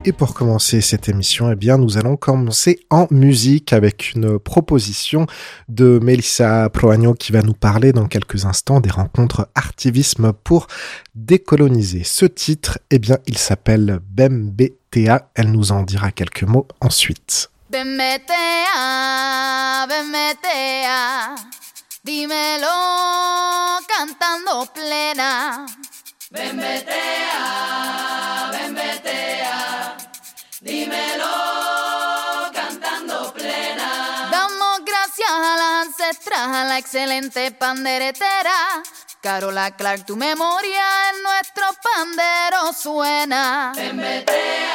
Et pour commencer cette émission, nous allons commencer en musique avec une proposition de Melissa Proagno qui va nous parler dans quelques instants des rencontres Artivisme pour décoloniser. Ce titre, il s'appelle Bembetea. Elle nous en dira quelques mots ensuite. Bembetea, Bembetea, dímelo cantando plena. Bembetea, Bembetea, dímelo cantando plena. Damos gracias a las ancestras, a la excelente panderetera. Carola Clark, tu memoria en nuestro pandero suena. Bembetea,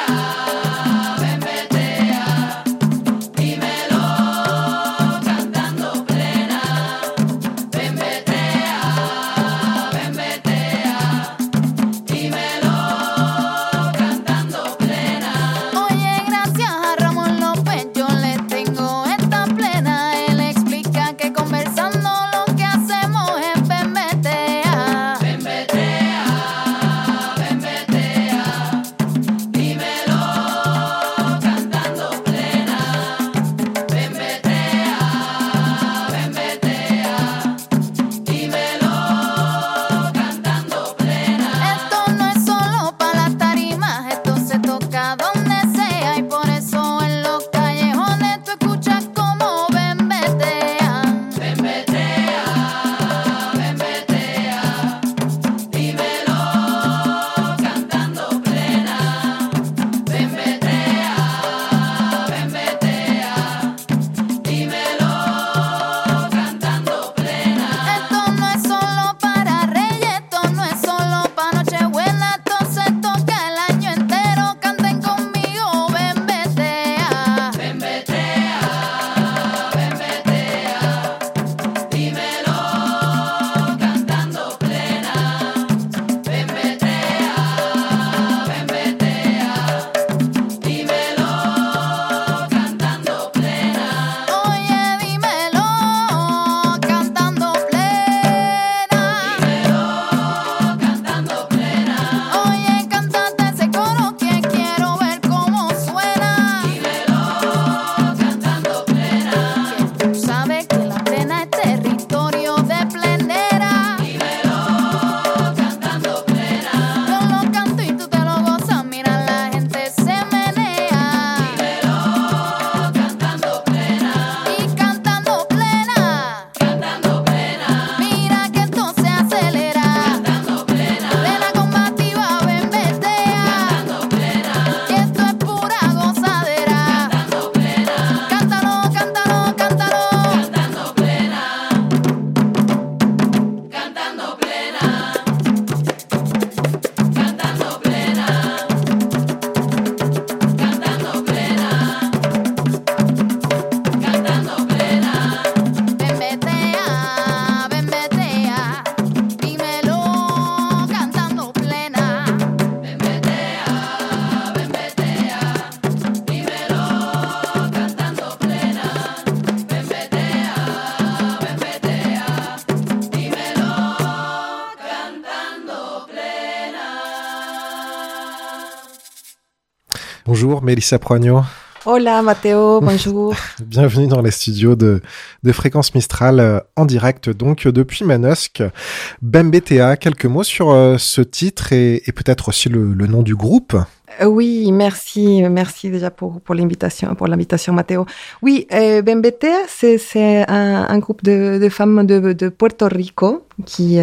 Bembetea, dímelo cantando plena. Bembetea, Bembetea, dímelo cantando plena. Oye, gracias a Ramón López yo le tengo esta plena. Él explica que conversando lo que hacemos es bembetea. Bembetea, Bembetea, dímelo cantando plena. Bembetea, Bembetea, dímelo cantando plena. Esto no es solo para las tarimas, esto se toca donde sea y por eso en los callejones tú escuchas como bembetean. Bembetea, Bembetea, dímelo cantando plena. Bembetea, Bembetea, dímelo cantando plena. Esto no es solo para Reyes, esto no es solo para Nochebuena, esto se toca el año entero. Canten conmigo, bembetea. Bembetea, Bembetea, dímelo cantando plena. Bembetea, Bembetea, dímelo cantando plena. Oye, dímelo cantando plena. Dímelo cantando plena. Oye, cántate ese coro que quiero ver cómo suena. Dímelo cantando plena. Que tú sabes que la plena es territorio de plenera. Dímelo cantando plena. Yo lo canto y tú te lo gozas, mira la gente se menea. Dímelo cantando plena. Y cantando plena. Cantando plena. Mira que esto se acelera. Cantando plena. Plena combativa, bembetea. Cantando plena. Que esto es pura gozadera. Cantando plena. Cántalo, cántalo, cántalo. Cantando plena. Cantando plena. Cantando plena. Cantando plena. Cantando plena. Bembetea, bembetea, dímelo cantando plena. Bembetea, bembetea, dímelo cantando plena. Bembetea, bembetea, dímelo cantando plena. Bonjour Melissa Proagno, Hola Matteo, bonjour. bienvenue dans les studios de Fréquence Mistral en direct donc depuis Manosque. Bembetea, quelques mots sur ce titre et peut-être aussi le nom du groupe. Oui, merci déjà pour l'invitation Matteo. Oui, Bembetea, c'est un groupe de femmes de Puerto Rico qui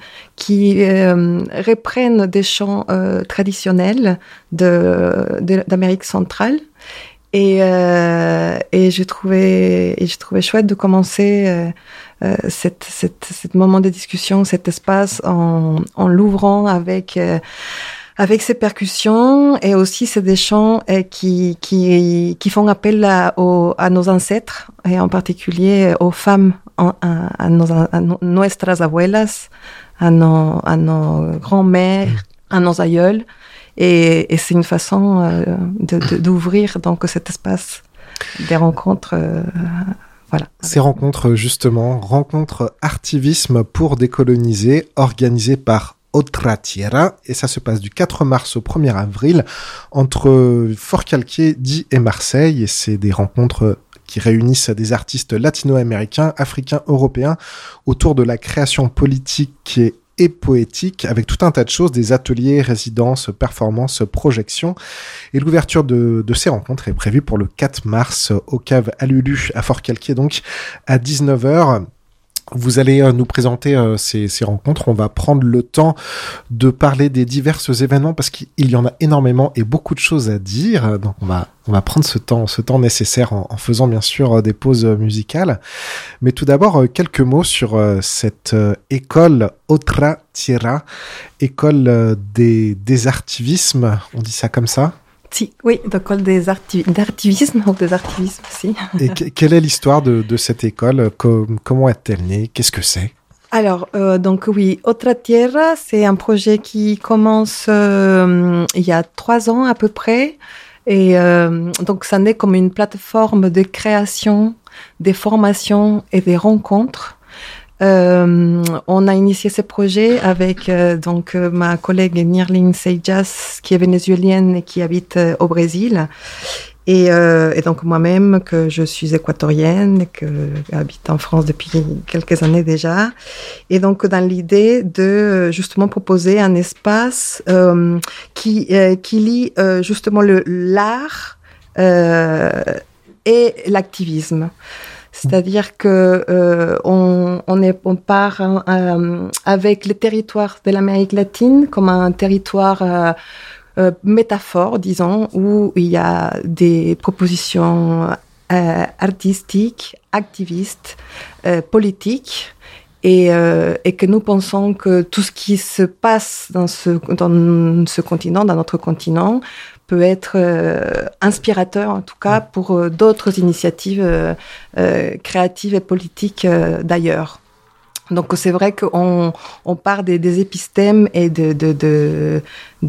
reprennent des chants traditionnels d'Amérique centrale. Et je trouvais chouette de commencer cet moment de discussion, cet espace en l'ouvrant avec ces percussions, et aussi c'est des chants qui font appel à nos ancêtres, et en particulier aux femmes, à nuestras abuelas, à nos grands-mères, à nos aïeuls. Et c'est une façon d'ouvrir donc cet espace des rencontres. Voilà. Ces rencontres, justement, rencontres Artivisme pour décoloniser, organisées par Otra Tierra, et ça se passe du 4 mars au 1er avril entre Forcalquier, Die et Marseille, et c'est des rencontres qui réunissent des artistes latino-américains, africains, européens autour de la création politique et poétique, avec tout un tas de choses, des ateliers, résidences, performances, projections. Et l'ouverture de ces rencontres est prévue pour le 4 mars au Cave Alulu à Forcalquier, donc à 19h. Vous allez nous présenter ces rencontres. On va prendre le temps de parler des divers événements parce qu'il y en a énormément et beaucoup de choses à dire. Donc on va prendre ce temps nécessaire en faisant bien sûr des pauses musicales. Mais tout d'abord, quelques mots sur cette école Otra Tierra, école des artivismes. On dit ça comme ça? Si, oui, l'école d'artivisme ou des artivismes aussi. Et quelle est l'histoire de cette école? Comment est-elle née? Qu'est-ce que c'est? Alors, donc oui, Otra Tierra, c'est un projet qui commence il y a 3 ans à peu près. Et donc, ça naît comme une plateforme de création, des formations et des rencontres. On a initié ce projet avec ma collègue Nirling Seijas, qui est vénézuélienne et qui habite au Brésil, et donc moi-même, que je suis équatorienne et que j'habite en France depuis quelques années déjà, et donc dans l'idée de justement proposer un espace qui lie justement l'art et l'activisme. C'est-à-dire que on part avec les territoires de l'Amérique latine comme un territoire métaphore, disons, où il y a des propositions artistiques, activistes, politiques, et que nous pensons que tout ce qui se passe dans ce continent, dans notre continent, peut être inspirateur, en tout cas, pour d'autres initiatives créatives et politiques d'ailleurs. Donc c'est vrai qu'on part des épisthèmes et de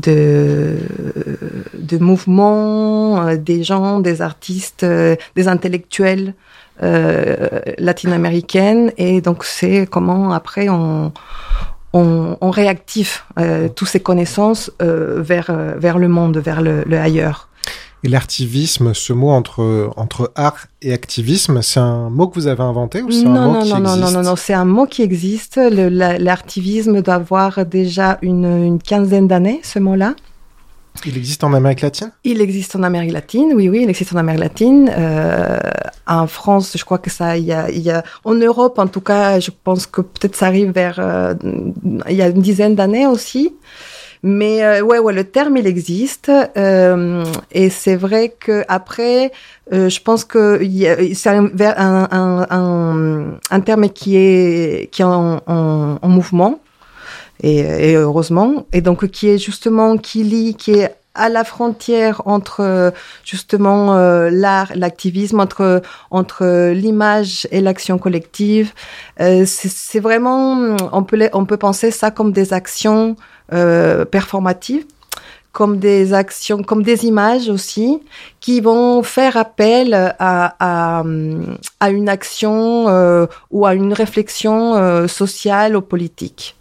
mouvements, des gens, des artistes, des intellectuels latino-américaines, et donc c'est comment après on réactive toutes ces connaissances vers le monde, vers le ailleurs. Et l'artivisme, ce mot entre art et activisme, c'est un mot que vous avez inventé ou c'est un mot qui existe? Non, c'est un mot qui existe. L'artivisme doit avoir déjà une quinzaine d'années, ce mot-là. Il existe en Amérique latine? Il existe en Amérique latine, oui, il existe en Amérique latine. En France, je crois que ça, il y a, en Europe, en tout cas, je pense que peut-être ça arrive il y a une dizaine d'années aussi. Mais ouais, le terme il existe, et c'est vrai que après, je pense que c'est un terme qui est en mouvement, et heureusement, et donc qui est justement qui est à la frontière entre justement l'art, l'activisme, entre l'image et l'action collective. C'est vraiment, on peut penser ça comme des actions performatives, comme des actions, comme des images aussi, qui vont faire appel à une action ou à une réflexion sociale ou politique.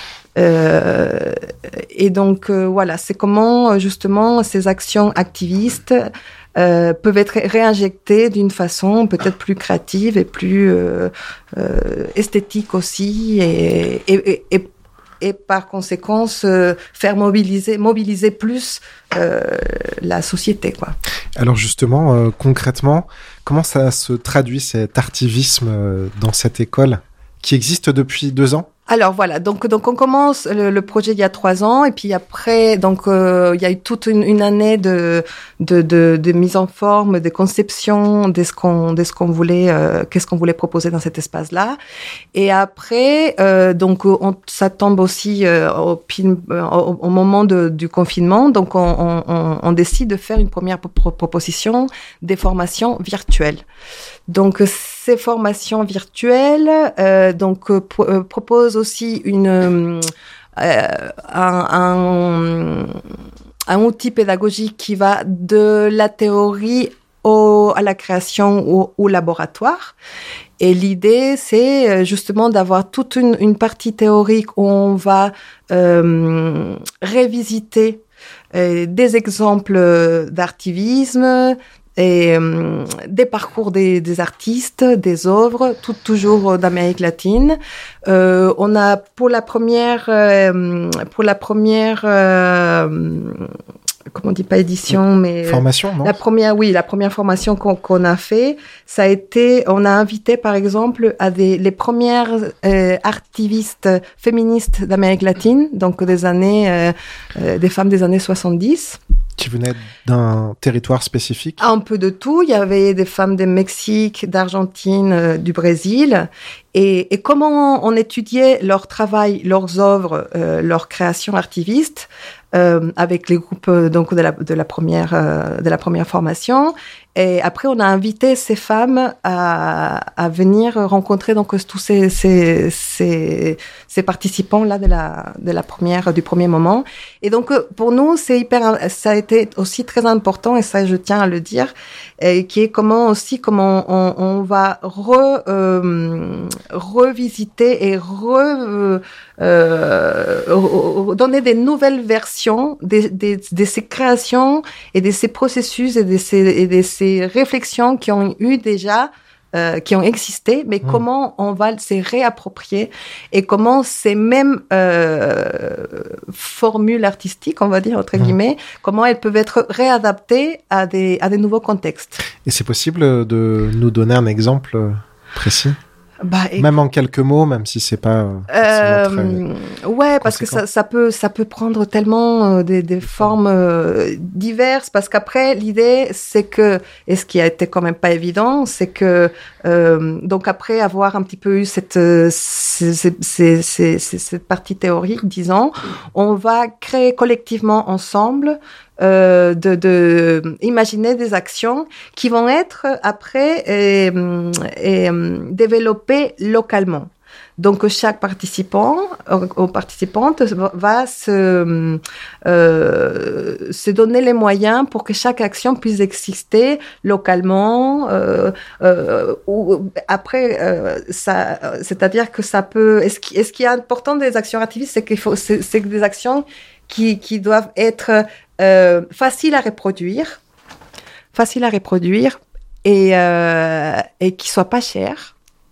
Et donc voilà, c'est comment justement ces actions activistes peuvent être réinjectées d'une façon peut-être plus créative et plus esthétique aussi, et par conséquent faire mobiliser plus la société, quoi. Alors justement, concrètement, comment ça se traduit cet artivisme dans cette école qui existe depuis 2 ans? Alors voilà, donc on commence le projet il y a 3 ans, et puis après donc il y a eu toute une année de mise en forme, de conception de ce qu'on voulait qu'est-ce qu'on voulait proposer dans cet espace-là. Et après donc ça tombe aussi au moment du confinement, donc on décide de faire une première proposition des formations virtuelles. Donc ces formations virtuelles proposent aussi un outil pédagogique qui va de la théorie à la création au laboratoire. Et l'idée, c'est justement d'avoir toute une partie théorique où on va révisiter des exemples d'artivisme et des parcours des artistes, des œuvres, toujours d'Amérique latine. On a pour la première comment on dit, pas édition, mais formation, non? La première formation qu'on a fait, ça a été, on a invité par exemple les premières activistes féministes d'Amérique latine, donc des femmes des années 70. Qui venaient d'un territoire spécifique? Un peu de tout. Il y avait des femmes du Mexique, d'Argentine, du Brésil. Et comment on étudiait leur travail, leurs œuvres, leur création artiviste, avec les groupes donc de la première formation. Et après, on a invité ces femmes à venir rencontrer donc tous ces participants là du premier moment. Et donc pour nous, ça a été aussi très important, et ça je tiens à le dire, qui est comment on va revisiter et donner des nouvelles versions de ces créations et de ces processus et de ces réflexions qui ont eu déjà, qui ont existé, mais comment on va se réapproprier et comment ces mêmes formules artistiques, on va dire entre guillemets, comment elles peuvent être réadaptées à des nouveaux contextes. Et c'est possible de nous donner un exemple précis? Même en quelques mots, même si c'est pas ouais, parce que ça peut prendre tellement des formes diverses, parce qu'après l'idée c'est que, et ce qui a été quand même pas évident, c'est que donc après avoir un petit peu eu cette partie théorique, disons, on va créer collectivement ensemble imaginer des actions qui vont être après développées localement. Donc chaque participant ou participante va se donner les moyens pour que chaque action puisse exister localement. Ou après, c'est-à-dire que ça peut. Ce qui est important des actions activistes, c'est des actions qui doivent être faciles à reproduire et qui soient pas chères.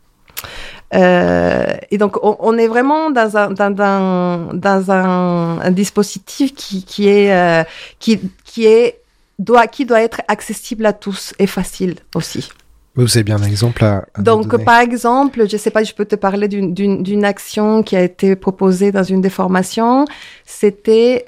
Et donc on est vraiment dans un dispositif qui doit être accessible à tous et facile aussi. Vous avez bien un exemple à donc, nous donner. Par exemple, je sais pas, je peux te parler d'une action qui a été proposée dans une des formations. C'était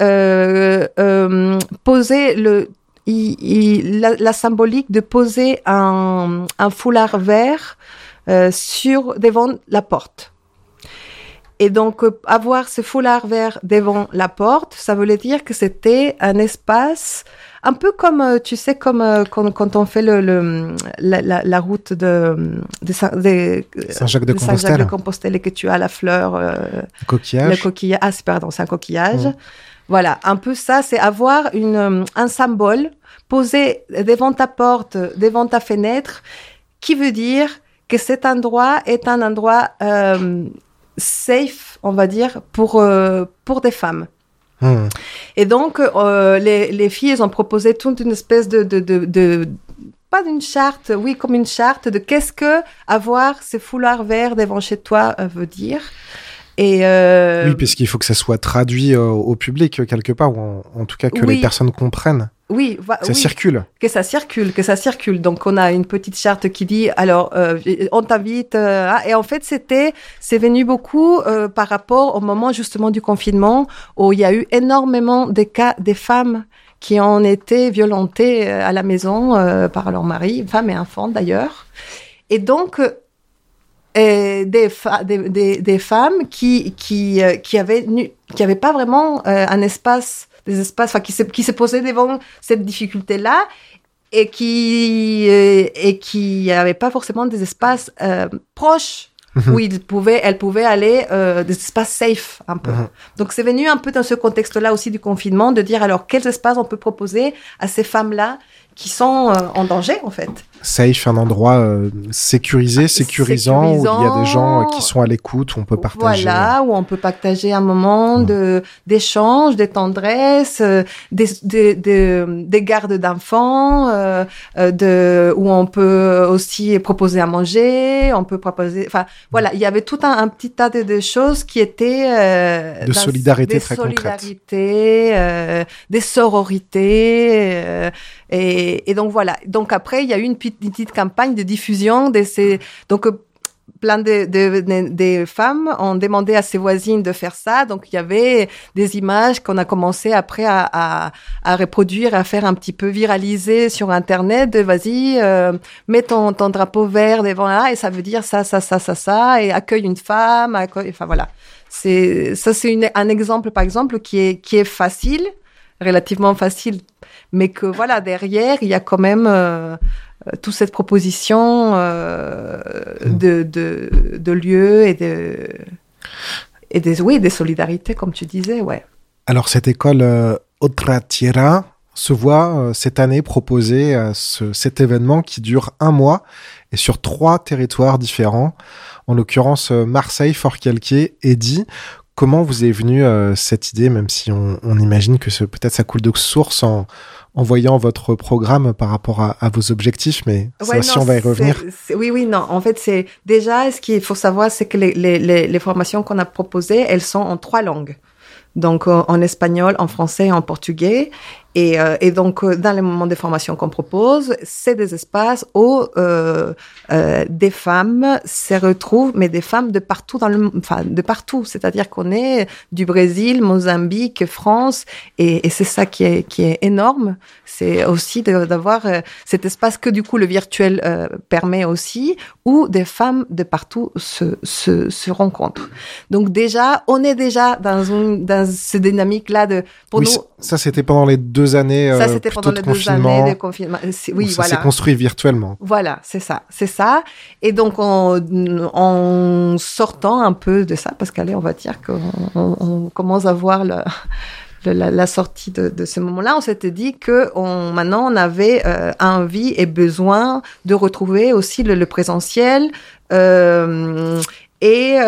poser la symbolique de poser un foulard vert devant la porte. Et donc, avoir ce foulard vert devant la porte, ça voulait dire que c'était un espace un peu comme, tu sais, comme quand on fait la route de Saint-Jacques-de-Compostelle et que tu as la fleur, le coquillage. C'est un coquillage. Voilà, un peu ça, c'est avoir un symbole posé devant ta porte, devant ta fenêtre, qui veut dire que cet endroit est un endroit safe, on va dire, pour des femmes. Et donc, les filles, elles ont proposé toute une espèce de pas d'une charte, oui, comme une charte de qu'est-ce que avoir ce foulard vert devant chez toi veut dire. Et oui, puisqu'il faut que ça soit traduit au public quelque part, ou en tout cas que les personnes comprennent. Oui, circule. Que ça circule. Donc, on a une petite charte qui dit, alors, on t'invite, et en fait, c'est venu beaucoup par rapport au moment justement du confinement où il y a eu énormément de cas des femmes qui ont été violentées à la maison par leur mari, femmes et enfants d'ailleurs. Et donc, des femmes qui avaient pas vraiment un espace, des espaces, enfin qui se posaient devant cette difficulté-là et qui n'avaient pas forcément des espaces proches où elles pouvaient aller, des espaces safe un peu. Donc c'est venu un peu dans ce contexte-là aussi du confinement de dire alors quels espaces on peut proposer à ces femmes-là qui sont en danger en fait. safe, un endroit sécurisant, où il y a des gens qui sont à l'écoute, où on peut partager. Voilà, où on peut partager un moment d'échange, de tendresse, des gardes d'enfants, où on peut aussi proposer à manger, on peut proposer, enfin, voilà, il y avait tout un petit tas de choses qui étaient de solidarité très concrète. Des sororités, et donc voilà. Donc après, il y a eu une petite campagne de diffusion donc plein de femmes ont demandé à ses voisines de faire ça. Donc, il y avait des images qu'on a commencé après à reproduire, à faire un petit peu viraliser sur Internet. Vas-y, mets ton drapeau vert devant là, et ça veut dire ça, et accueille une femme, enfin voilà. C'est un exemple, par exemple, qui est facile, relativement facile, mais que voilà, derrière, il y a quand même toute cette proposition de lieux et des solidarités, comme tu disais, ouais. Alors, cette école Otra Tierra se voit cette année proposer cet événement qui dure 1 mois et sur 3 territoires différents, en l'occurrence Marseille, Forcalquier et Die. Comment vous est venue cette idée, même si on imagine que peut-être ça coule de source en voyant votre programme par rapport à vos objectifs, mais ouais, on va y revenir. Oui, non. En fait, c'est déjà, ce qu'il faut savoir, c'est que les formations qu'on a proposées, elles sont en 3 langues. Donc, en espagnol, en français et en portugais. Et donc, dans les moments de formation qu'on propose, c'est des espaces où des femmes se retrouvent, mais des femmes de partout de partout. C'est-à-dire qu'on est du Brésil, Mozambique, France, et c'est ça qui est énorme. C'est aussi d'avoir cet espace que du coup le virtuel permet aussi, où des femmes de partout se rencontrent. Donc déjà, on est déjà dans cette dynamique-là pour nous. Ça, c'était pendant les 2 années. Ça, c'était pendant les 2 années de confinement. Oui, ça voilà. s'est construit virtuellement. Voilà, c'est ça. Et donc, en sortant un peu de ça, parce qu'allez, on va dire qu'on commence à voir la sortie de ce moment-là, on s'était dit que maintenant, on avait envie et besoin de retrouver aussi le présentiel. Et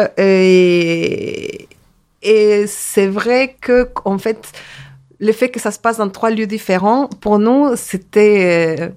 c'est vrai que, en fait, le fait que ça se passe dans 3 lieux différents, pour nous, c'est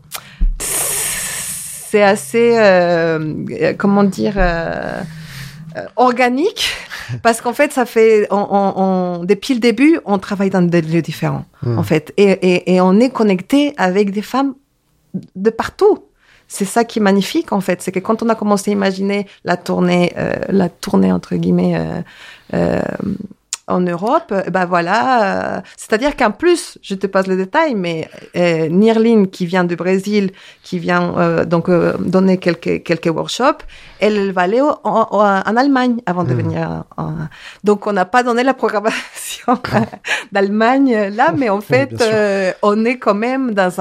assez, comment dire, organique, parce qu'en fait, ça fait, depuis le début, on travaille dans des lieux différents, en fait, et on est connecté avec des femmes de partout. C'est ça qui est magnifique, en fait, c'est que quand on a commencé à imaginer la tournée entre guillemets, en Europe, ben voilà, c'est-à-dire qu'en plus, je te passe le détail, mais Nirline, qui vient du Brésil, qui vient donner quelques workshops, elle va aller en Allemagne avant de venir. Donc, on n'a pas donné la programmation d'Allemagne là, mais en fait, on est quand même dans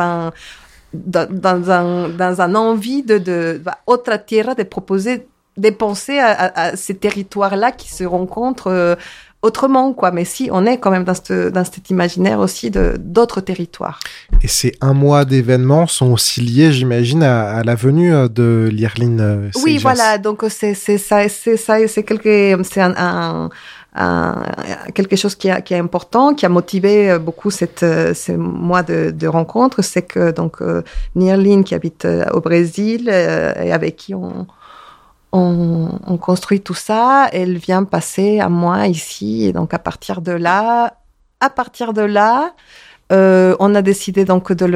un envie de Otra Tierra, de proposer, de penser à ces territoires-là qui se rencontrent autrement, quoi. Mais si, on est quand même dans cet imaginaire aussi d'autres territoires. Et ces 1 mois d'événements sont aussi liés, j'imagine, à la venue de Lirline Seijas. Oui, voilà. Donc, c'est quelque chose qui est important, qui a motivé beaucoup ces mois de rencontres. C'est que, donc, Nirline, qui habite au Brésil, et avec qui on construit tout ça, elle vient passer 1 mois ici, et donc à partir de là, on a décidé donc de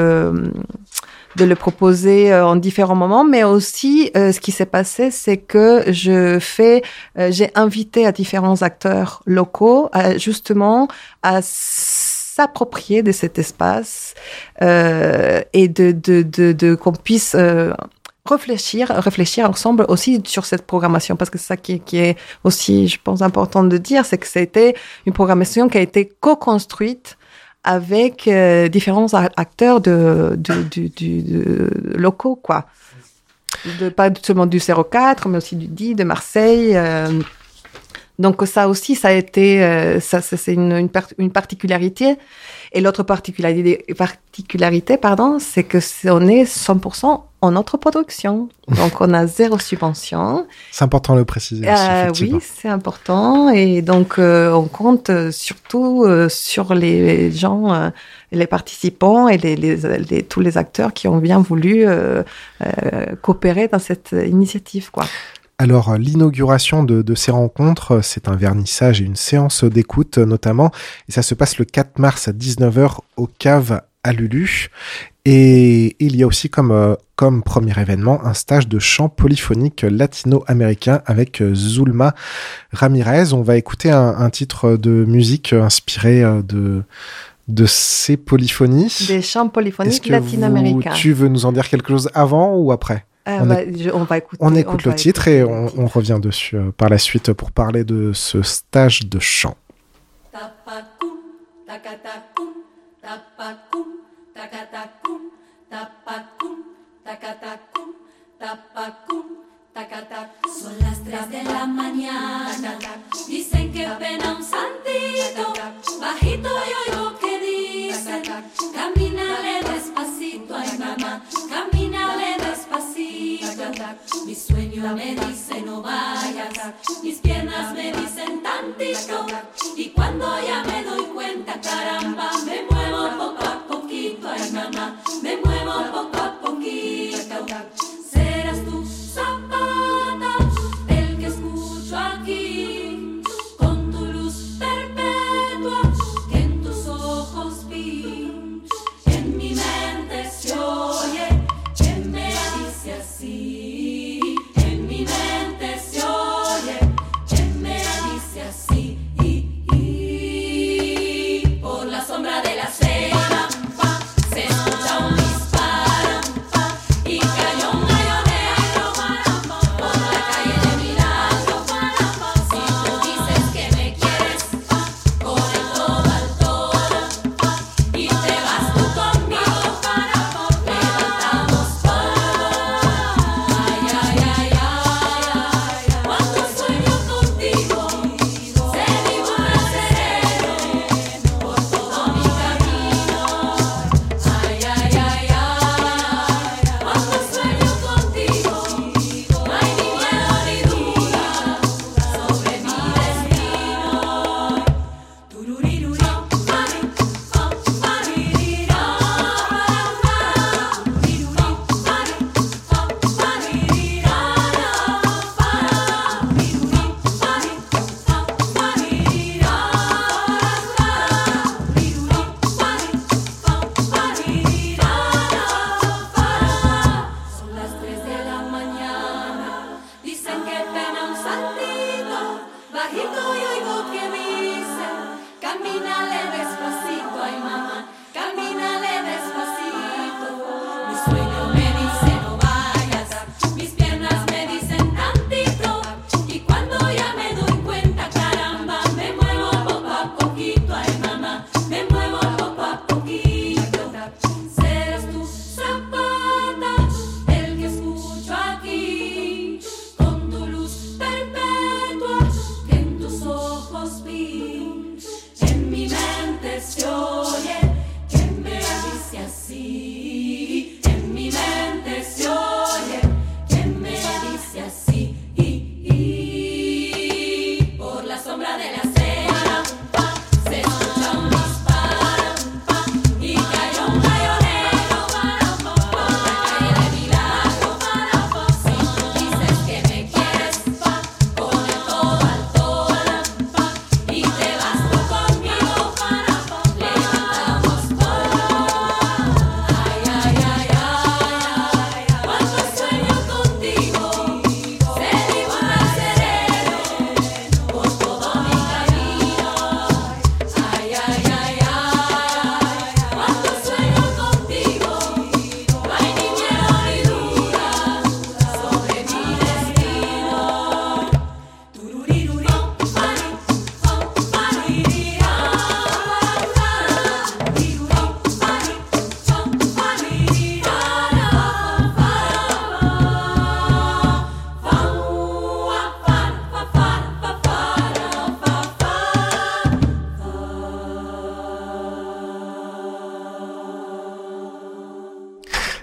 le proposer en différents moments, mais aussi ce qui s'est passé, c'est que j'ai invité à différents acteurs locaux justement à s'approprier de cet espace et de qu'on puisse réfléchir ensemble aussi sur cette programmation, parce que c'est ça qui est aussi, je pense, important de dire, c'est que c'était une programmation qui a été co-construite avec différents acteurs locaux, quoi. Pas seulement du 04, mais aussi du DI, de Marseille. Donc ça aussi, ça a été, c'est une particularité. Et l'autre particularité, c'est que on est 100% en notre production. Donc on a 0 subvention. C'est important de le préciser aussi, effectivement. Oui, c'est important. Et donc on compte surtout sur les gens, les participants et tous les acteurs qui ont bien voulu coopérer dans cette initiative, quoi. Alors, l'inauguration de ces rencontres, c'est un vernissage et une séance d'écoute notamment. Et ça se passe le 4 mars à 19h au Cave à Lulu. Et il y a aussi comme premier événement un stage de chant polyphonique latino-américain avec Zulma Ramirez. On va écouter un titre de musique inspiré de ces polyphonies. Des chants polyphoniques latino-américains. Tu veux nous en dire quelque chose avant ou après ? On va écouter. On écoute le titre et on revient dessus par la suite pour parler de ce stage de chant. Tapacum, tacatacum, tapacum, tacatacum, tapacum, tacatacum, tapacum, tacatacum. Son las 3 de la mañana, dicen que pena un santito, bajito y oigo que dice, camínale despacito, ay mamá, camínale despacito. Mi sueño me dice no vayas, mis piernas me dicen tantito, y cuando ya me doy cuenta, caramba, me muevo poco a poquito, ay mamá, me muevo poco a poquito. Serás tu zapata, el que escucho aquí, con tu luz perpetua, que en tus ojos vi, en mi mente se oye, que me dice así, en mi mente se oye, que me dice así, por la sombra de la cena, se escucha un disparo, y cayó un gallonero por la calle de Milagro. Si tú dices que me quieres, con el todo al todo, y te vas tú conmigo, levantamos polvo. Ay, ay, ay, ay, cuando sueño contigo, se dibuje sereno por todo mi camino. Ay, ay, ay, ay, cuando sueño contigo, no hay ni miedo ni duda sobre mi destino. Tururiruri, pari, paririra, tururiruri, pari, paririra, piruri, pari, paririra, piruri, paririra. Son las 3 de la mañana, dicen que pena un santito, bajito y oigo que dice, camínale despacito, ay mamá, camínale despacito. Mi sueño me dice no vayas, mis piernas me dicen tantito, y cuando ya me doy cuenta, caramba, me muevo poco a poquito, ay mamá, me muevo poco a poquito. Serás tu zapata, el que escucho aquí, con tu luz perpetua, que en tus ojos vi, en mi mente se oye, que me dice así, en mi mente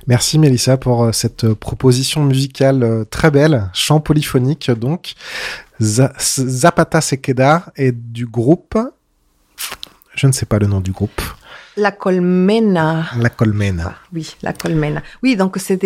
Merci Mélissa pour cette proposition musicale très belle, chant polyphonique donc. Zapata se queda et du groupe, je ne sais pas le nom du groupe. La Colmena. La Colmena. Oui, la Colmena. Oui, donc c'est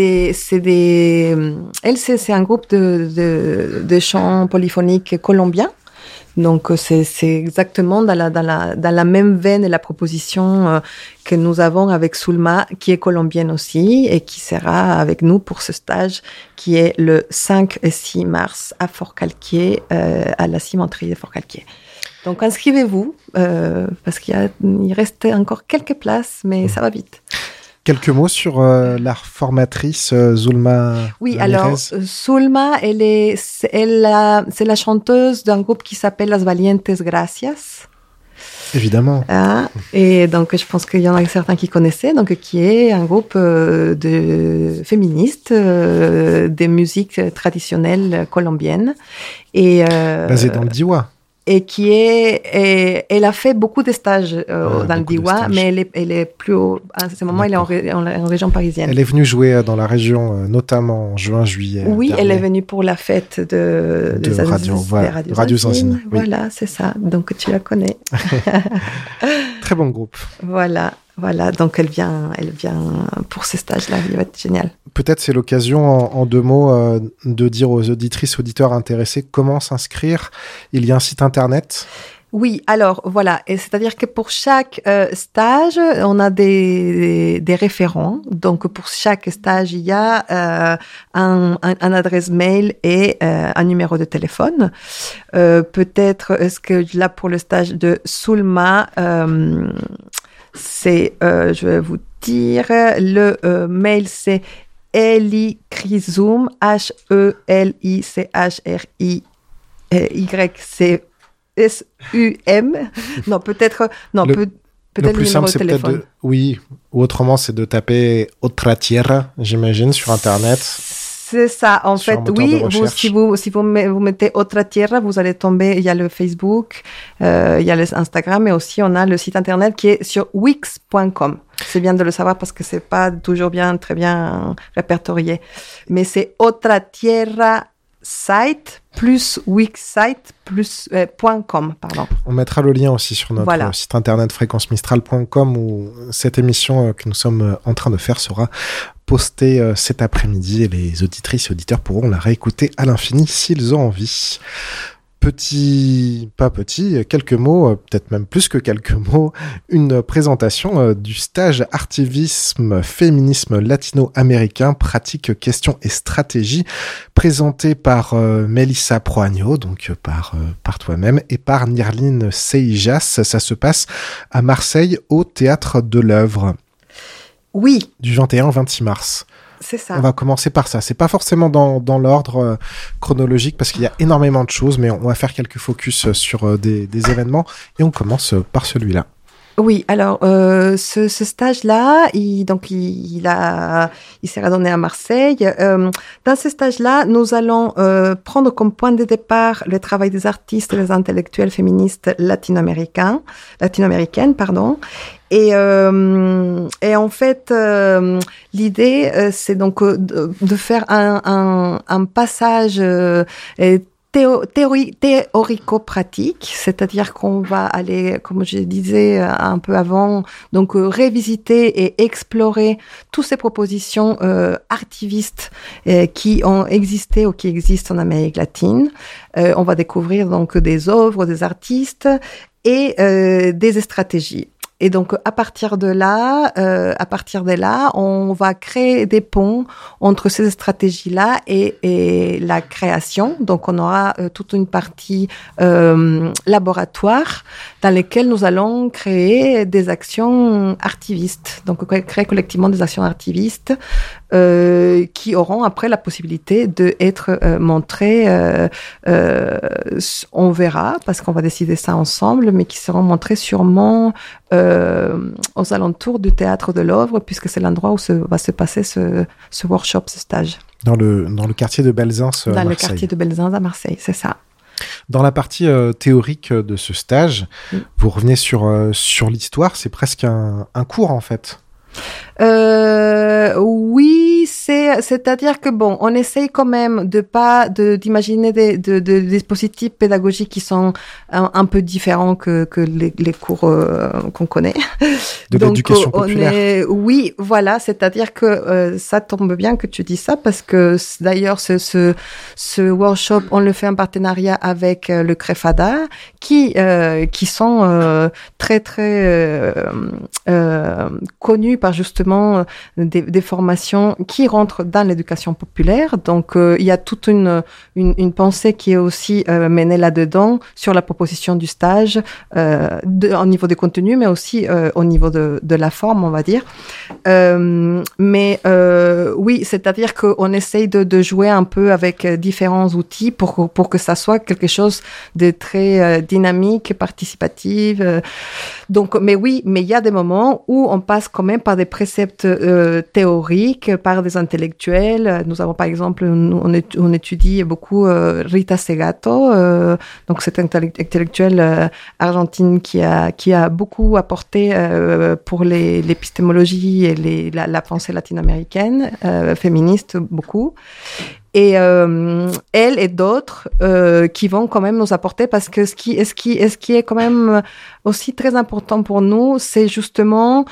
un groupe de chants polyphoniques colombiens. Donc c'est exactement dans la même veine et la proposition que nous avons avec Sulma, qui est colombienne aussi et qui sera avec nous pour ce stage qui est le 5 et 6 mars à Forcalquier, à la cimenterie de Forcalquier. Donc inscrivez-vous parce il reste encore quelques places, mais ça va vite. Quelques mots sur la formatrice Zulma Oui, Ramirez. alors Zulma, c'est la chanteuse d'un groupe qui s'appelle Las Valientes Gracias. Évidemment. Et donc je pense qu'il y en a certains qui connaissaient, donc qui est un groupe de féministes des musiques traditionnelles colombiennes et basé dans le Diwa. Et elle a fait beaucoup de stages dans le Diwa, mais elle est plus à ce moment, elle est en région parisienne. Elle est venue jouer dans la région, notamment en juin-juillet. Oui, dernier. elle est venue pour la fête de Radio Zanzine. Oui. Voilà, c'est ça. Donc tu la connais. Très bon groupe. Voilà. Donc elle vient pour ce stage-là. Il va être génial. Peut-être c'est l'occasion en 2 mots de dire aux auditrices, auditeurs intéressés comment s'inscrire. Il y a un site internet. Oui, alors voilà, et c'est-à-dire que pour chaque stage, on a des référents. Donc pour chaque stage, il y a un adresse mail et un numéro de téléphone. Peut-être est-ce que là pour le stage de Sulma, c'est, je vais vous dire, le mail c'est Helichrysum, HELICHRIYCSUM. Non, peut-être le plus simple, c'est peut-être oui, ou autrement, c'est de taper Otra Tierra, j'imagine, sur Internet. C'est ça, en fait, oui. Si vous mettez Otra Tierra, vous allez tomber. Il y a le Facebook, il y a le Instagram, mais aussi on a le site internet qui est sur wix.com. C'est bien de le savoir parce que c'est pas toujours très bien répertorié. Mais c'est Otra Tierra site plus wixsite plus .com, pardon. On mettra le lien aussi sur notre site internet fréquencemistral.com où cette émission que nous sommes en train de faire sera postée cet après-midi et les auditrices et auditeurs pourront la réécouter à l'infini s'ils ont envie. Quelques mots, peut-être même plus que quelques mots, une présentation du stage Artivisme Féminisme Latino-Américain, pratique, questions et stratégie, présenté par Mélissa Proagno, donc par toi-même, et par Nirline Seijas. Ça se passe à Marseille, au Théâtre de l'Œuvre. Oui. Du 21 au 26 mars. C'est ça. On va commencer par ça. C'est pas forcément dans l'ordre chronologique parce qu'il y a énormément de choses, mais on va faire quelques focus sur des événements et on commence par celui-là. Oui, alors ce stage-là, il sera donné à Marseille. Dans ce stage-là, nous allons prendre comme point de départ le travail des artistes et des intellectuels féministes latino-américaines, Et en fait, l'idée, c'est donc de faire un passage théorico-pratique, c'est-à-dire qu'on va aller, comme je disais un peu avant, donc révisiter et explorer toutes ces propositions artivistes qui ont existé ou qui existent en Amérique latine. On va découvrir donc des œuvres, des artistes et des stratégies. Et donc, à partir de là, on va créer des ponts entre ces stratégies-là et la création. Donc, on aura toute une partie laboratoire dans lesquelles nous allons créer des actions artivistes. Donc, créer collectivement des actions artivistes qui auront après la possibilité d'être montrées. On verra, parce qu'on va décider ça ensemble, mais qui seront montrées sûrement aux alentours du Théâtre de l'Œuvre, puisque c'est l'endroit où va se passer ce workshop, ce stage. Dans le quartier de Belzins à Marseille. Dans le quartier de Belzins à Marseille, c'est ça. Dans la partie théorique de ce stage, vous revenez sur l'histoire, c'est presque un cours en fait. Oui c'est-à-dire que bon, on essaye quand même d'imaginer des dispositifs pédagogiques qui sont un peu différents que les cours qu'on connaît. De Donc, l'éducation populaire. Oui, voilà, c'est-à-dire que ça tombe bien que tu dis ça parce que d'ailleurs ce workshop, on le fait en partenariat avec le CREFADA qui sont très très connus par justement des formations qui rentrent dans l'éducation populaire. Donc il y a toute une pensée qui est aussi menée là-dedans sur la proposition du stage au niveau des contenus, mais aussi au niveau de la forme, on va dire. Mais oui, c'est-à-dire qu'on essaye de jouer un peu avec différents outils pour que ça soit quelque chose de très dynamique, participatif. Donc, mais oui, mais il y a des moments où on passe quand même par des préceptes théoriques, par des intellectuels. Nous avons par exemple, on étudie beaucoup Rita Segato, donc cette intellectuelle argentine qui a beaucoup apporté pour l'épistémologie et la pensée latino-américaine, féministe beaucoup. Et elle et d'autres qui vont quand même nous apporter, parce que ce qui est quand même aussi très important pour nous, c'est justement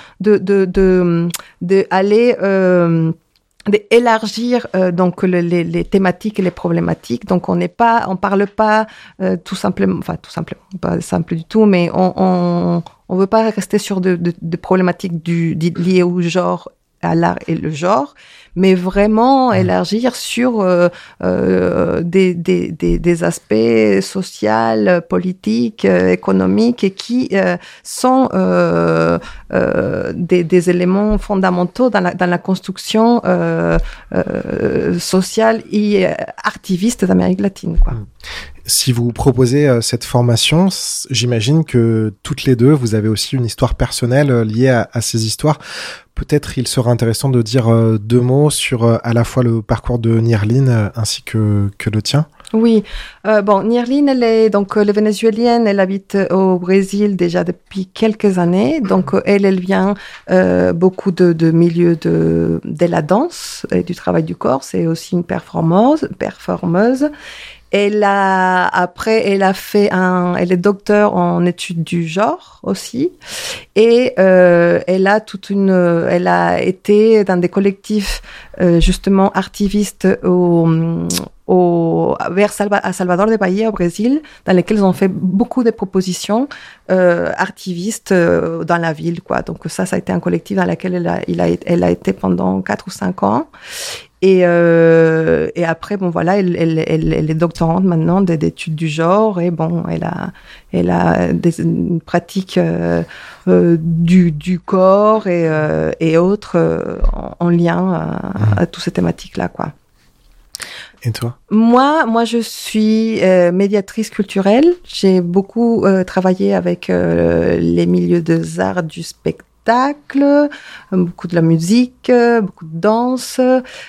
d'aller d'élargir donc les thématiques et les problématiques. Donc on parle pas tout simplement, pas simple du tout, mais on veut pas rester sur de problématiques liées au genre, à l'art et le genre, mais vraiment élargir sur des aspects sociaux, politiques, économiques, et qui sont des éléments fondamentaux dans la construction sociale et artiviste d'Amérique latine, quoi. Si vous proposez cette formation, j'imagine que toutes les deux, vous avez aussi une histoire personnelle liée à ces histoires. Peut-être il sera intéressant de dire 2 mots sur à la fois le parcours de Nirline ainsi que le tien. Oui, Nirline, elle est vénézuélienne, elle habite au Brésil déjà depuis quelques années. Donc elle vient beaucoup de milieux de la danse et du travail du corps. C'est aussi une performeuse. Elle est docteur en études du genre aussi, et elle a été dans des collectifs justement artivistes à Salvador de Bahia au Brésil, dans lesquels ils ont fait beaucoup de propositions artivistes dans la ville, quoi. Donc ça a été un collectif dans lequel elle a été pendant 4 ou 5 ans. Et après, bon voilà, elle est doctorante maintenant d'études du genre, et bon, elle a une pratique du corps et autres en lien à toutes ces thématiques-là, quoi. Et toi? Moi, je suis médiatrice culturelle. J'ai beaucoup travaillé avec les milieux des arts du spectacle, beaucoup de la musique, beaucoup de danse.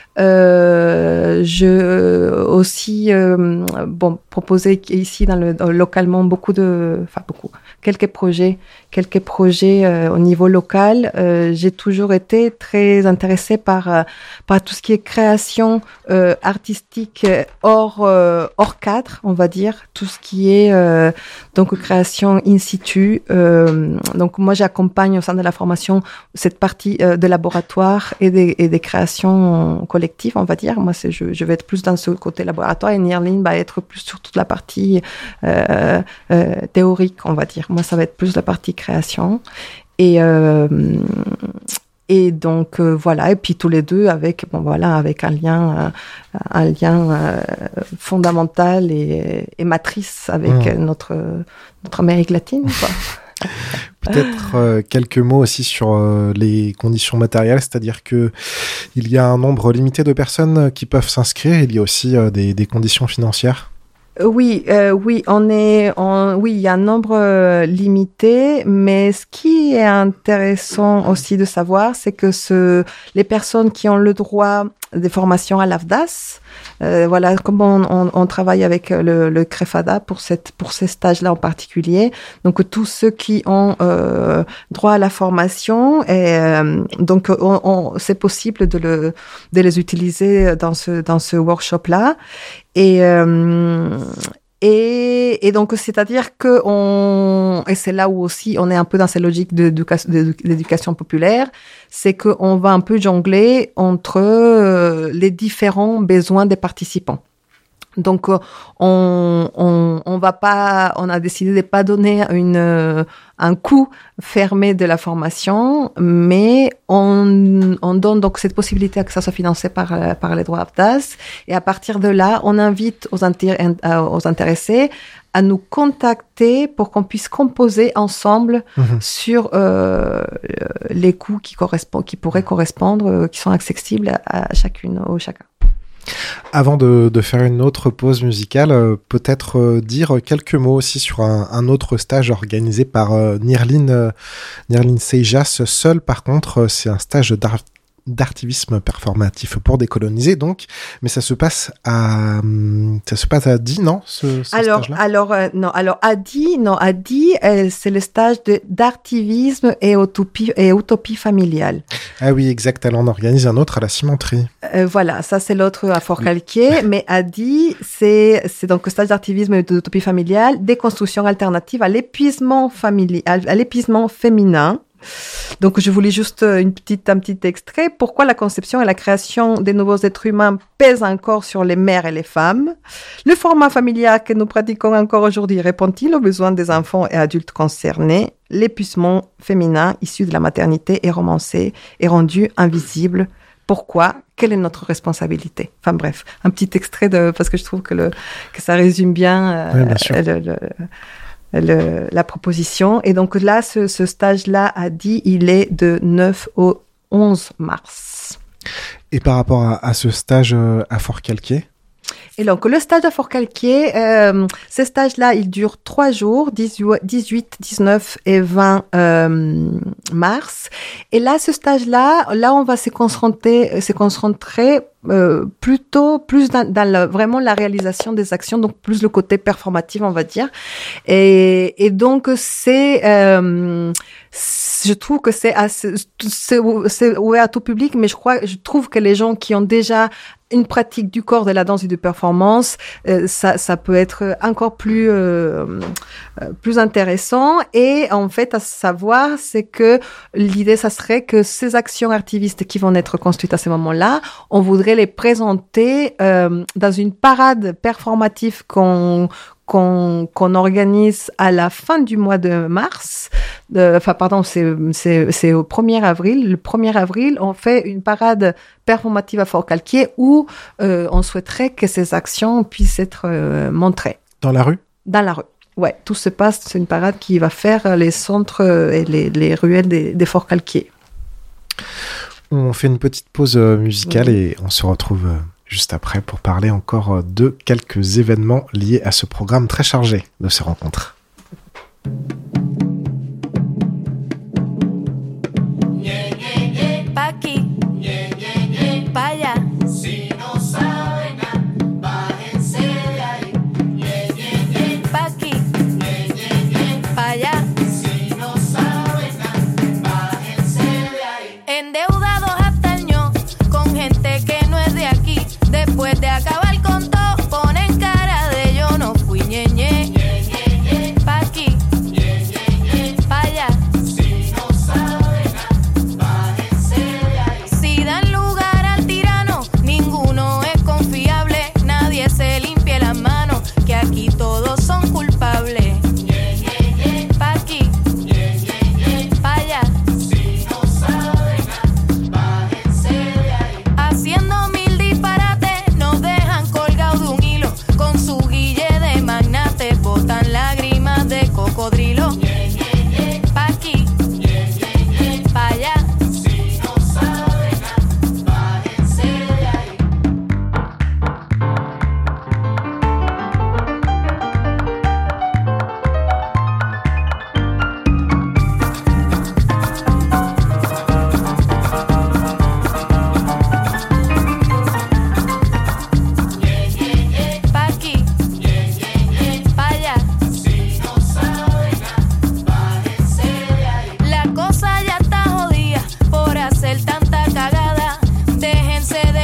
Je aussi proposé ici localement quelques projets au niveau local. J'ai toujours été très intéressée par tout ce qui est création artistique hors cadre, on va dire, tout ce qui est donc création in situ. Donc moi j'accompagne au sein de la formation cette partie de laboratoire et des créations collectives, on va dire. Moi je vais être plus dans ce côté laboratoire, et Nirline va être plus sur toute la partie théorique, on va dire. Moi ça va être plus la partie création, et donc voilà, et puis tous les deux avec un lien fondamental et matrice avec notre Amérique latine, quoi. Peut-être quelques mots aussi sur les conditions matérielles, c'est-à-dire que il y a un nombre limité de personnes qui peuvent s'inscrire. Il y a aussi des conditions financières. Oui, oui, oui, il y a un nombre limité, mais ce qui est intéressant aussi de savoir, c'est que les personnes qui ont le droit des formations à l'AFDAS, voilà, comme on travaille avec le CREFADA pour ces stages-là en particulier, donc tous ceux qui ont droit à la formation, et donc c'est possible de les utiliser dans ce workshop-là. Et donc, c'est-à-dire et c'est là où aussi on est un peu dans cette logique d'éducation populaire, c'est qu'on va un peu jongler entre les différents besoins des participants. Donc, on a décidé de pas donner un coût fermé de la formation, mais on donne donc cette possibilité que ça soit financé par les droits AFDAS. Et à partir de là, on invite aux intéressés à nous contacter pour qu'on puisse composer ensemble sur les coûts qui pourraient correspondre, qui sont accessibles à chacune ou chacun. Avant de faire une autre pause musicale, peut-être dire quelques mots aussi sur un autre stage organisé par Nirline Seijas. Seul, par contre, c'est un stage d'artivisme performatif pour décoloniser, donc, mais ça se passe à Die, non, ce stage-là? Alors à Die, c'est le stage d'artivisme et utopie familiale. Ah oui, exact. Alors on organise un autre à la cimenterie. Voilà, ça c'est l'autre à Fort-Calquier, mais à Die, c'est donc le stage d'artivisme et d'utopie familiale, déconstruction alternative à l'épuisement féminin. Donc, je voulais juste un petit extrait. Pourquoi la conception et la création des nouveaux êtres humains pèsent encore sur les mères et les femmes? Le format familial que nous pratiquons encore aujourd'hui répond-il aux besoins des enfants et adultes concernés? L'épuisement féminin issu de la maternité est romancé et rendu invisible. Pourquoi? Quelle est notre responsabilité? Enfin bref, un petit extrait parce que je trouve que ça résume bien, oui, bien sûr. La proposition. Et donc là, ce stage-là a dit, il est de 9 au 11 mars. Et par rapport à ce stage à Fort-Calquier? Et donc, le stage à Fort-Calquier, ce stage-là, il dure 3 jours, 18, 19 et 20 mars. Et là, ce stage-là, on va se concentrer plutôt plus dans vraiment la réalisation des actions, donc plus le côté performatif, on va dire. Et donc, je trouve que c'est ouvert à tout public, mais je trouve que les gens qui ont déjà une pratique du corps, de la danse et de performance, ça peut être encore plus intéressant. Et en fait, à savoir, c'est que l'idée, ça serait que ces actions activistes qui vont être construites à ce moment-là, on voudrait les présenter dans une parade performative qu'on organise à la fin du mois de mars. C'est au 1er avril. Le 1er avril, on fait une parade performative à Fort-Calquier où on souhaiterait que ces actions puissent être montrées. Dans la rue? Dans la rue. Ouais, tout se passe. C'est une parade qui va faire les centres et les ruelles des Fort-Calquier. On fait une petite pause musicale et on se retrouve juste après pour parler encore de quelques événements liés à ce programme très chargé de ces rencontres. Pa' aquí, pa' allá. Si no saben nada, bájense de ahí. Pa' aquí, pa' allá. Si no saben nada, bájense de ahí. Endeudados hasta el ño, con gente que no es de aquí. Después de acabar con todo, ponen cara de yo no fui ñeñe. Pa' aquí, pa' allá. Si no saben nada, bájense de ahí. Si dan lugar al tirano,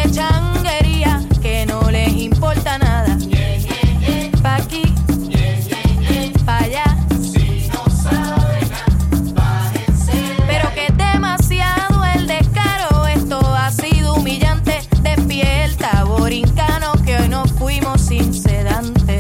changuería que no les importa nada. Pa' aquí, pa' allá. Pero que es demasiado el descaro, esto ha sido humillante. Despierta, borincano, que hoy nos fuimos sin sedante.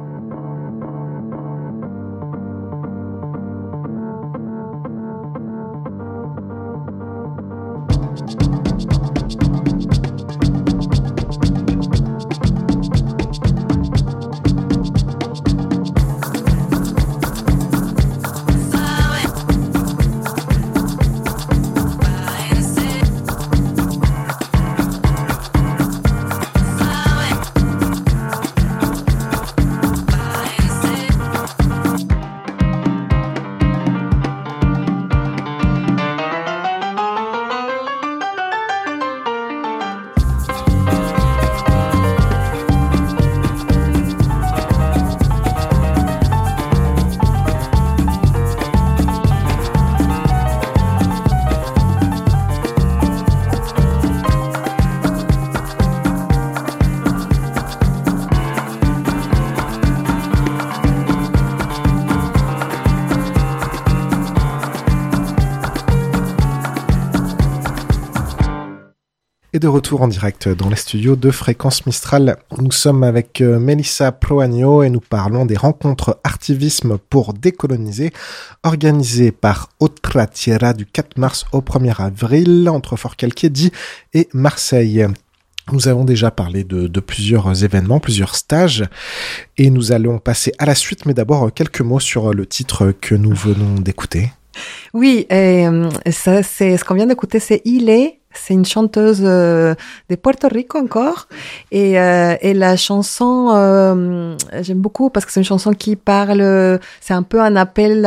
Et de retour en direct dans les studios de Fréquence Mistral. Nous sommes avec Melissa Proagno et nous parlons des rencontres Artivisme pour décoloniser organisées par Otra Tierra du 4 mars au 1er avril entre Forcalquier et Marseille. Nous avons déjà parlé de plusieurs événements, plusieurs stages, et nous allons passer à la suite, mais d'abord quelques mots sur le titre que nous venons d'écouter. Oui, ça, c'est ce qu'on vient d'écouter, c'est Ile. C'est une chanteuse de Puerto Rico encore, et la chanson j'aime beaucoup parce que c'est une chanson qui parle, c'est un peu un appel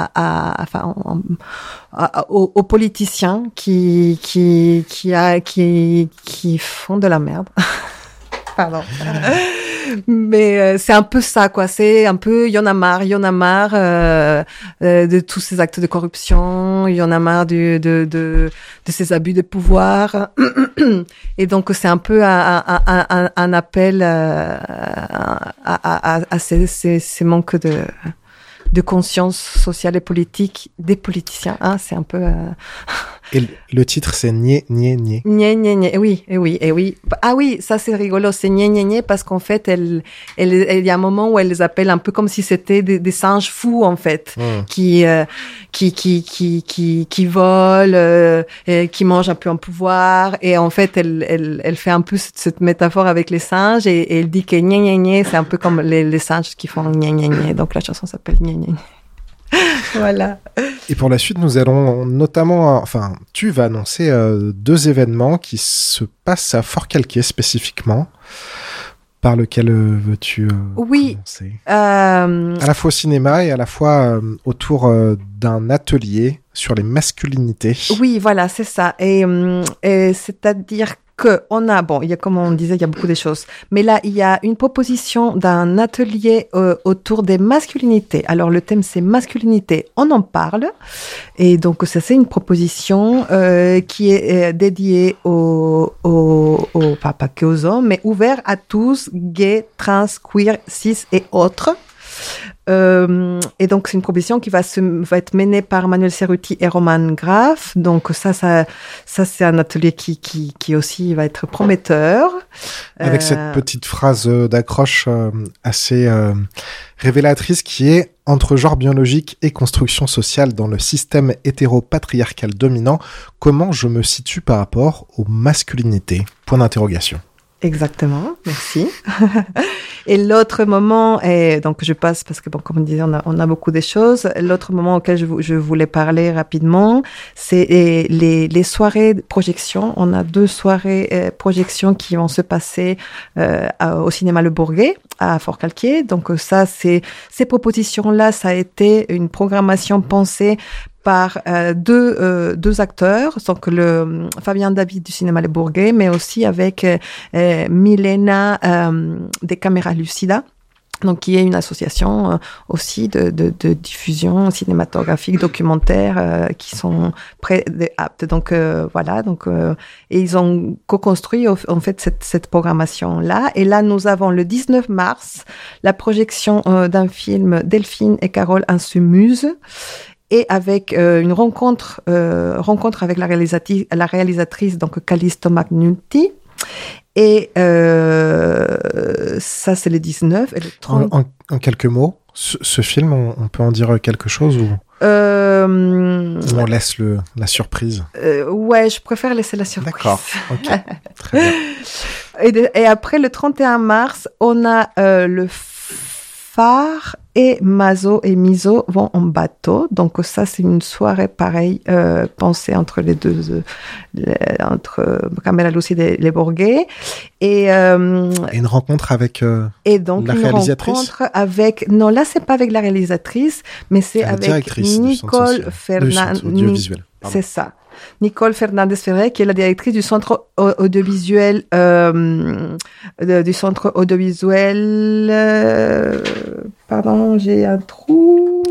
aux politiciens qui font de la merde. Pardon. Mais c'est un peu ça, quoi. C'est un peu, il y en a marre de tous ces actes de corruption, il y en a marre de ces abus de pouvoir. Et donc c'est un peu un appel à ces manques de conscience sociale et politique des politiciens. Hein, c'est un peu. Et le titre, c'est Nye Nye Nye. Nye Nye Nye. Oui. Ah oui, ça c'est rigolo. C'est Nye Nye Nye parce qu'en fait, il y a un moment où elle les appelle un peu comme si c'était des singes fous en fait, qui volent, qui mangent un peu en pouvoir. Et en fait, elle fait un peu cette métaphore avec les singes et elle dit que Nye Nye Nye, c'est un peu comme les singes qui font Nye Nye Nye. Donc la chanson s'appelle Nye Nye Nye. Voilà. Et pour la suite, nous allons notamment, tu vas annoncer 2 événements qui se passent à Forcalquier spécifiquement. Par lequel veux-tu commencer ? À la fois au cinéma et à la fois autour d'un atelier sur les masculinités. Oui, voilà, c'est ça. Et c'est-à-dire que il y a, comme on disait, il y a beaucoup de choses. Mais là, il y a une proposition d'un atelier autour des masculinités. Alors, le thème, c'est masculinité, on en parle. Et donc, ça, c'est une proposition qui est dédiée pas que aux hommes, mais ouvert à tous, gays, trans, queer, cis et autres. Et donc c'est une proposition qui va être menée par Manuel Cerruti et Roman Graf. Donc ça c'est un atelier qui aussi va être prometteur. Avec cette petite phrase d'accroche assez révélatrice qui est « Entre genre biologique et construction sociale dans le système hétéro-patriarcal dominant, comment je me situe par rapport aux masculinités ?» Point d'interrogation. Exactement, merci. Et l'autre moment, et donc je passe parce que bon, comme on disait, on a beaucoup de choses. L'autre moment auquel je voulais parler rapidement, c'est les soirées de projection. On a 2 soirées projection qui vont se passer au cinéma Le Bourget à Forcalquier. Donc ça, ces propositions-là, ça a été une programmation pensée par deux acteurs, donc Fabien David du cinéma Le Bourget, mais aussi avec Milena de Camera Lucida. Donc, qui est une association aussi de diffusion cinématographique, documentaire, qui sont aptes. Donc, voilà. Donc, et ils ont co-construit, en fait, cette programmation-là. Et là, nous avons le 19 mars, la projection d'un film Delphine et Carole Insumuse. Et avec une rencontre avec la réalisatrice, donc Callisto Magnuti. Et ça, c'est le 19. Et le 30... En quelques mots, ce film, on peut en dire quelque chose ou on laisse la surprise? Ouais, je préfère laisser la surprise. D'accord, ok. Très bien. Et après, le 31 mars, on a le phare et Mazo et Miso vont en bateau. Donc ça, c'est une soirée pareille, pensée entre les deux, entre Carmela Lucide et les Bourguet. Et une rencontre avec et donc la une réalisatrice. Rencontre avec, non, là, c'est pas avec la réalisatrice, mais c'est avec Nicole Fernandez. C'est ça. Nicole Fernandez-Ferrer, qui est la directrice du centre audiovisuel, pardon, j'ai un trou.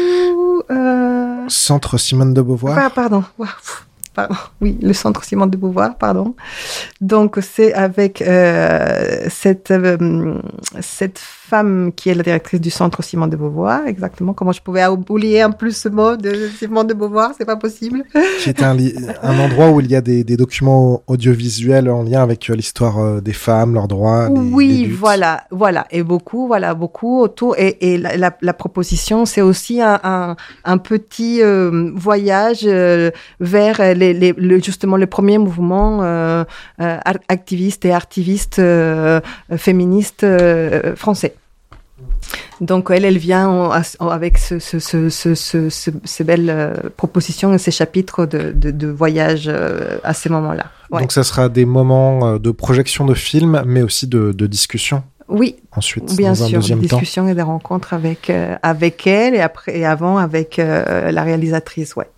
Centre Simone de Beauvoir. Pardon. Oui, le centre Simone de Beauvoir, pardon. Donc, c'est avec cette femme qui est la directrice du centre Simone de Beauvoir, exactement. Comment je pouvais oublier en plus ce mot de Simone de Beauvoir, c'est pas possible. Qui est un endroit où il y a des documents audiovisuels en lien avec l'histoire des femmes, leurs droits, les luttes. voilà. Et beaucoup autour. Et la proposition, c'est aussi un petit voyage vers justement le premier mouvement activiste et artiviste féministe français. Donc elle vient avec ces belles propositions et ces chapitres de voyage à ces moments-là. Ouais. Donc ça sera des moments de projection de films, mais aussi de discussion. Oui, ensuite, bien dans un sûr, deuxième des temps. discussions et des rencontres avec elle et avant avec la réalisatrice, ouais.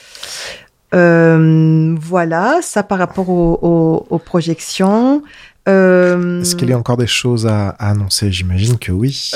Voilà, ça par rapport aux projections. Est-ce qu'il y a encore des choses à annoncer? J'imagine que oui.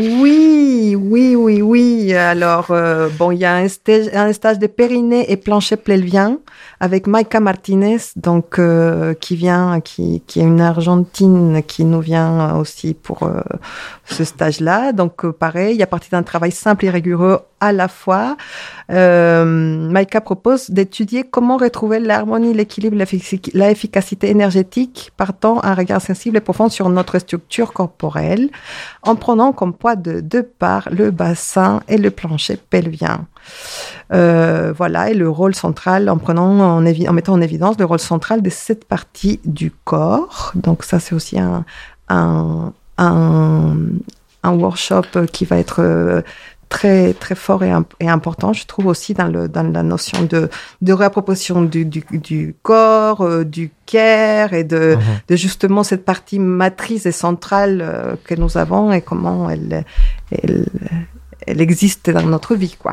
Oui. Alors, bon, il y a un stage de Périnée et plancher pelvien avec Maika Martinez, donc qui est une Argentine qui nous vient aussi pour ce stage-là. Donc, pareil, à partir d'un travail simple et rigoureux à la fois, Maika propose d'étudier comment retrouver l'harmonie, l'équilibre, l'efficacité énergétique, partant un regard sensible et profond sur notre structure corporelle, en prenant comme poids de deux parts le bassin et le plancher pelvien. Voilà, et le rôle central, en mettant en évidence le rôle central de cette partie du corps. Donc ça, c'est aussi un workshop qui va être très très fort et important, je trouve, aussi dans la notion de réappropriation du corps, du care et de justement cette partie matrice et centrale que nous avons et comment elle existe dans notre vie, quoi.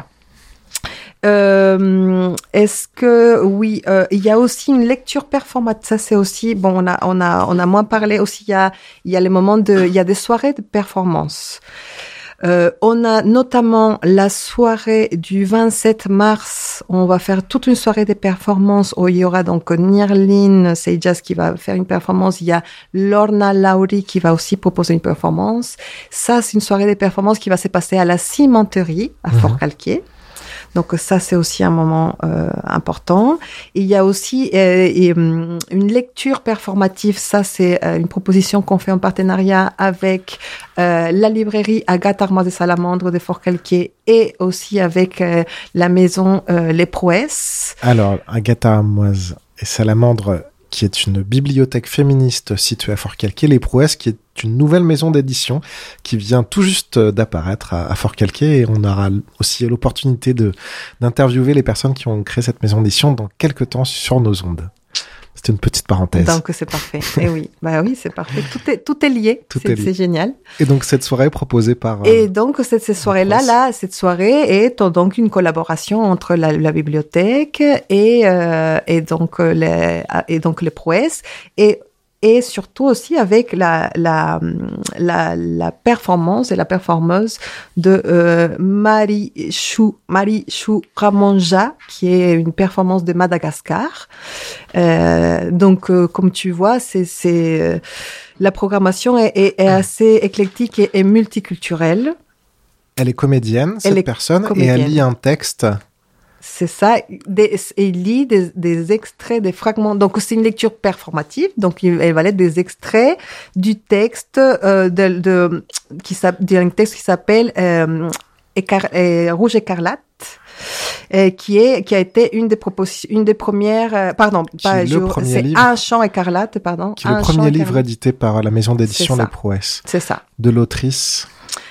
Est-ce que oui, il y a aussi une lecture performative. Ça, c'est aussi bon. On a moins parlé aussi. Il y a les moments il y a des soirées de performance. On a notamment la soirée du 27 mars. On va faire toute une soirée de performances où il y aura donc Nirlin Seijas qui va faire une performance. Il y a Lorna Lauri qui va aussi proposer une performance. Ça, c'est une soirée de performances qui va se passer à la cimenterie à Fort-Calquier. Donc ça, c'est aussi un moment important. Il y a aussi une lecture performative. Ça, c'est une proposition qu'on fait en partenariat avec la librairie Agathe Armoise et Salamandre de Fort-Calquier et aussi avec la maison Les Prouesses. Alors, Agathe Armoise et Salamandre, qui est une bibliothèque féministe située à Fort-Calquier, Les Prouesses, qui est une nouvelle maison d'édition qui vient tout juste d'apparaître à Fort-Calquier, et on aura aussi l'opportunité d'interviewer les personnes qui ont créé cette maison d'édition dans quelques temps sur nos ondes. C'était une petite parenthèse. Donc c'est parfait. Et oui, bah oui, c'est parfait. Tout est lié. C'est génial. Et donc cette soirée est proposée par. Et donc cette soirée-là, cette soirée est donc une collaboration entre la bibliothèque et donc les Prouesses. Et et surtout aussi avec la performance et la performeuse de Marichou Ramanja, qui est une performance de Madagascar. Donc, comme tu vois, la programmation est assez éclectique et multiculturelle. Elle est comédienne, cette personne, et elle lit un texte. C'est ça. Il lit des extraits, des fragments. Donc, c'est une lecture performative. Donc, elle va lire des extraits du texte d'un texte qui s'appelle Rouge écarlate. Qui a été une des premières, c'est Un chant écarlate, pardon. Qui est le premier livre édité par la maison d'édition Les Prouesses. C'est ça. De l'autrice.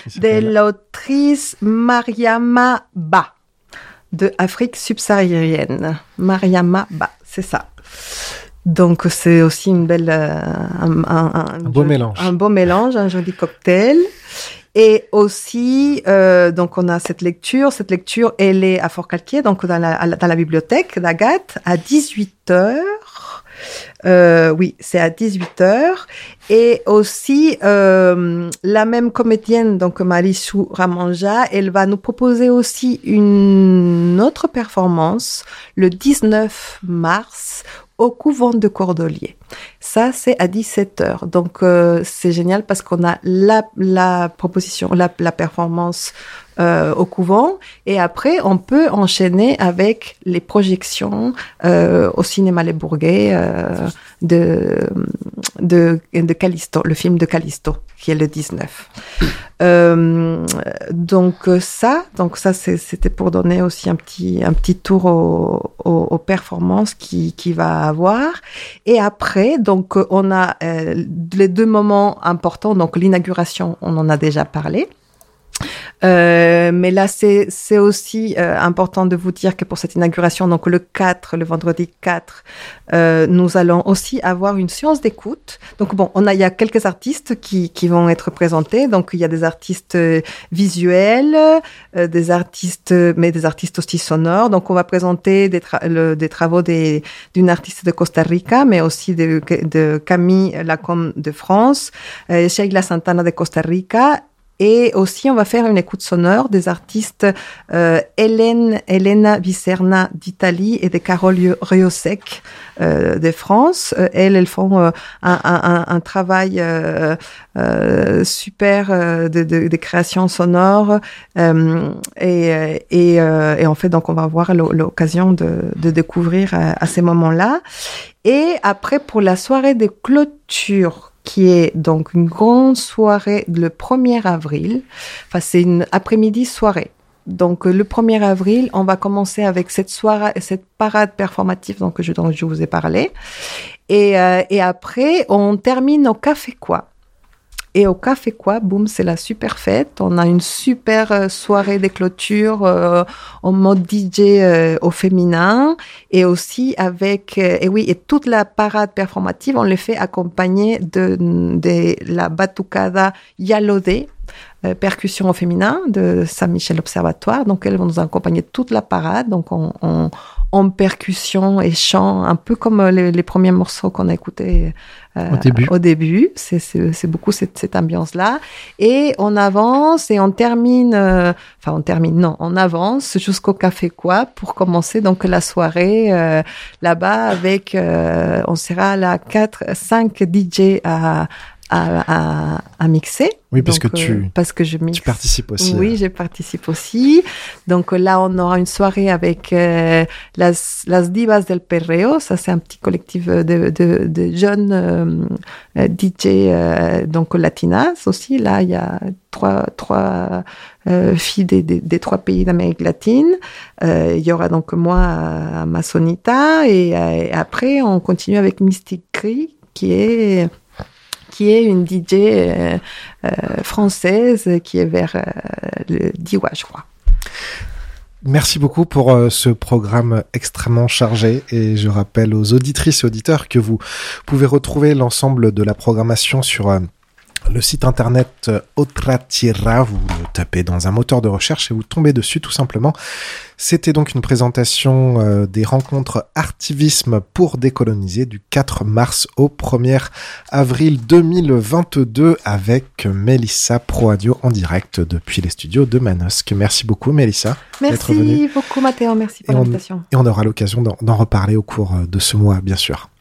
Mariama Ba, de Afrique subsaharienne. Mariama Ba, c'est ça. Donc, c'est aussi une belle, un beau mélange. Un beau mélange, un joli cocktail. Et aussi, donc on a cette lecture. Cette lecture, elle est à Forcalquier, donc dans la bibliothèque d'Agathe, à 18h. Oui, c'est à 18h. Et aussi, la même comédienne, donc Marichou Ramanja, elle va nous proposer aussi une autre performance le 19 mars au couvent de Cordeliers. Ça, c'est à 17h. Donc, c'est génial parce qu'on a la proposition, la performance au couvent. Et après, on peut enchaîner avec les projections au cinéma Les Bourguets de Callisto, le film de Callisto, qui est le 19. Donc ça, c'était pour donner aussi un petit tour aux performances qui va avoir. Et après, donc on a les deux moments importants. Donc l'inauguration, on en a déjà parlé. Mais là, c'est aussi important de vous dire que pour cette inauguration, donc le vendredi 4, nous allons aussi avoir une séance d'écoute. Donc bon, il y a quelques artistes qui vont être présentés. Donc il y a des artistes visuels, des artistes aussi sonores. Donc on va présenter des travaux d'une artiste de Costa Rica, mais aussi de Camille Lacombe de France, Sheila Santana de Costa Rica. Et aussi, on va faire une écoute sonore des artistes Elena Vicerna d'Italie et de Carole Riosec de France. Elles font un travail super de création sonore. Et en fait, donc, on va avoir l'occasion de découvrir à ces moments-là. Et après, pour la soirée de clôture, qui est donc une grande soirée le 1er avril. Enfin, c'est une après-midi soirée. Donc, le 1er avril, on va commencer avec cette parade performative dont je vous ai parlé. Et après, on termine au Café Quoi. Et au Café Quoi, boum, c'est la super fête. On a une super soirée de clôture en mode DJ au féminin. Et aussi avec, et toute la parade performative, on le fait accompagner de la batucada Yalodé, percussion au féminin de Saint-Michel Observatoire. Donc, elles vont nous accompagner toute la parade. Donc, en percussion et chant, un peu comme les premiers morceaux qu'on a écoutés au début. C'est beaucoup cette ambiance-là. Et on avance et on avance jusqu'au Café Quoi pour commencer donc la soirée là-bas avec, on sera là 5 DJ à mixer. Oui, parce que tu participes aussi. Oui, je participe aussi. Donc là, on aura une soirée avec las Divas del Perreo. Ça, c'est un petit collectif de jeunes DJ, donc latinas aussi. Là, il y a trois filles des 3 pays d'Amérique latine. Il y aura donc moi à Masonita et après, on continue avec Mystic Cree, qui est une DJ française qui est vers le Diwa, je crois. Merci beaucoup pour ce programme extrêmement chargé et je rappelle aux auditrices et auditeurs que vous pouvez retrouver l'ensemble de la programmation sur Le site internet Otra Tierra, vous le tapez dans un moteur de recherche et vous tombez dessus tout simplement. C'était donc une présentation des rencontres Artivisme pour décoloniser du 4 mars au 1er avril 2022 avec Mélissa Proadio en direct depuis les studios de Manosque. Merci beaucoup Mélissa d'être venue. Merci beaucoup Mathéo, merci pour l'invitation. Et on aura l'occasion d'en reparler au cours de ce mois bien sûr.